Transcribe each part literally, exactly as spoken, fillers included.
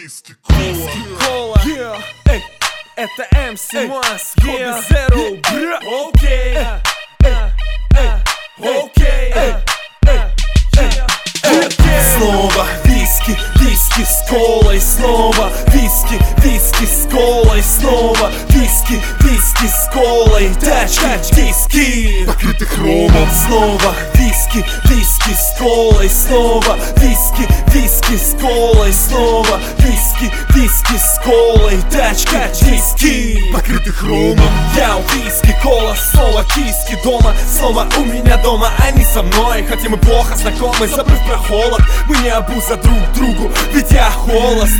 Виски, кола, yeah. Эй, это эм си Mas, Kobe Zero, бра. Окей, окей, снова виски, виски с колой, снова виски, виски с колой, снова виски, виски с колой, тачки, диски, покрыты хромом. снова виски, виски с колой, снова виски, виски с колой, снова виски, виски с колой, тачки, диски, покрыты хромом. я у виски, кола, снова киски дома, снова у меня дома, они со мной, хотя мы плохо знакомы, забыв про холод, мы не обуза друг другу, ведь я холост.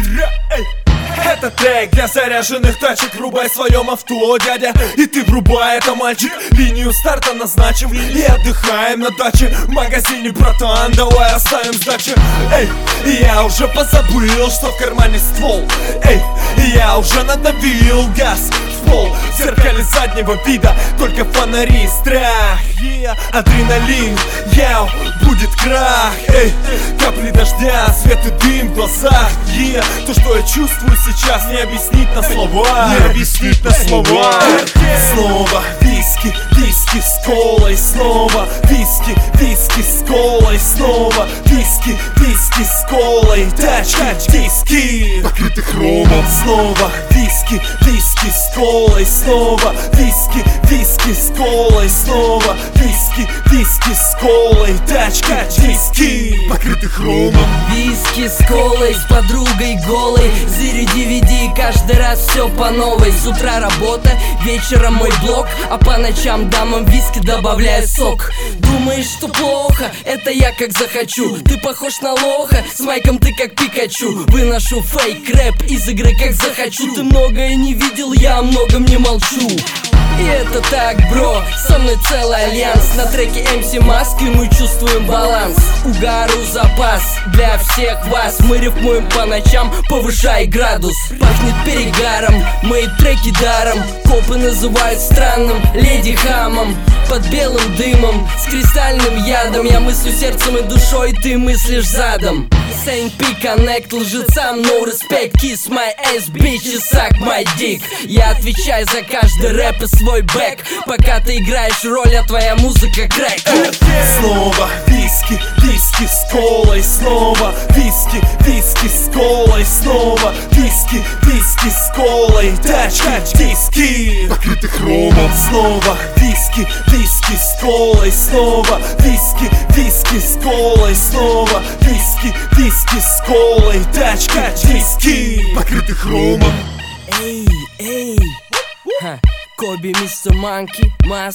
Это трек для заряженных тачек, врубай в своем авто, дядя, и ты врубай, это мальчик. Линию старта назначим и отдыхаем на даче. В магазине, братан, давай оставим сдачи. Эй, я уже позабыл, что в кармане ствол. Эй, я уже надавил газ в пол. В зеркале заднего вида только фонари, страх, yeah. Адреналин, яу, будет крах. Эй, капли дождя, свет и дым в глазах, yeah. То, что я чувствую сейчас, не объяснить на слова, Не объяснить на слова. снова виски, виски с колой, снова виски, виски с колой, снова виски, виски с колой, тачки, диски, покрыты хромом. снова виски, виски с колой, снова виски, виски с колой, снова виски, виски с колой, тачки, диски, покрыты хромом. Виски с колой, с подругой голой, заряди, веди, каждый раз все по новой. С утра работа, вечером мой блог, а по ночам дамам виски добавляю сок. Думаешь, что плохо? Это я как захочу. Ты похож на лоха, с майком ты как Пикачу. Выношу фейк рэп из игры как захочу. Ты многое не видел, я о многом не молчу. И это так, бро, со мной целый альянс. На треке эм си Mas, и мы чувствуем баланс. Угару запас для всех вас. Мы рифмуем по ночам, повышай градус. Пахнет перегаром, мои треки даром. Копы называют странным леди хамом. Под белым дымом, с кристальным ядом. Я мыслю сердцем и душой, ты мыслишь задом. Saint P Connect, лжецам no respect. Kiss my ass, bitch, и suck my dick. Я отвечаю за каждый рэп и свой бэк. Пока ты играешь роль, а твоя музыка крэк. снова виски, виски с колой, снова виски, виски с колой, снова виски, виски с колой, тачки, диски, покрыты хромом. снова виски, виски с колой, снова виски, виски с колой, снова виски, виски с колой, тачки, диски, покрыты хромом. Эй, эй, ха, Коби, мистер Манки, Mas,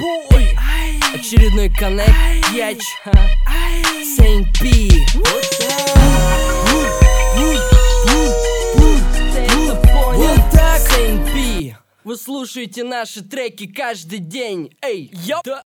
очередной коннект, яч, Saint P. Вот так, Saint P. Вы слушаете наши треки каждый день, эй, йоп.